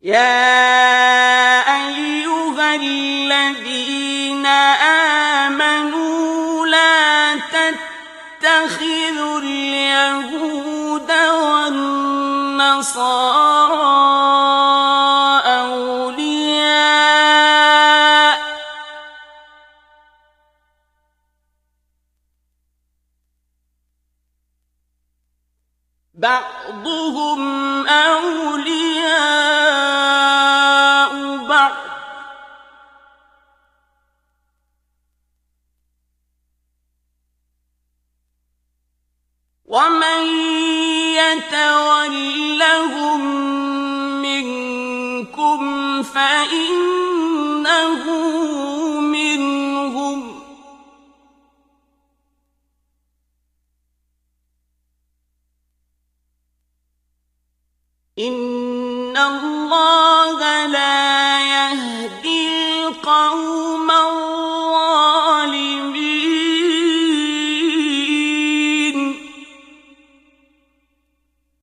يَا أَيُّهَا الَّذِينَ آمَنُوا لَا تَتَّخِذُوا الْيَهُودَ وَالنَّصَارَىٰ أَوْلِيَاءَ ۚ بَعْضُهُمْ أَوْلِيَاءُ بَعْضٍ ۚ وَمَن يَتَوَلَّهُم مِّنكُمْ فَإِنَّهُ مِنْهُمْ ۗ إِنَّ اللَّهَ لَا يَهْدِي الْقَوْمَ الظَّالِمِينَ.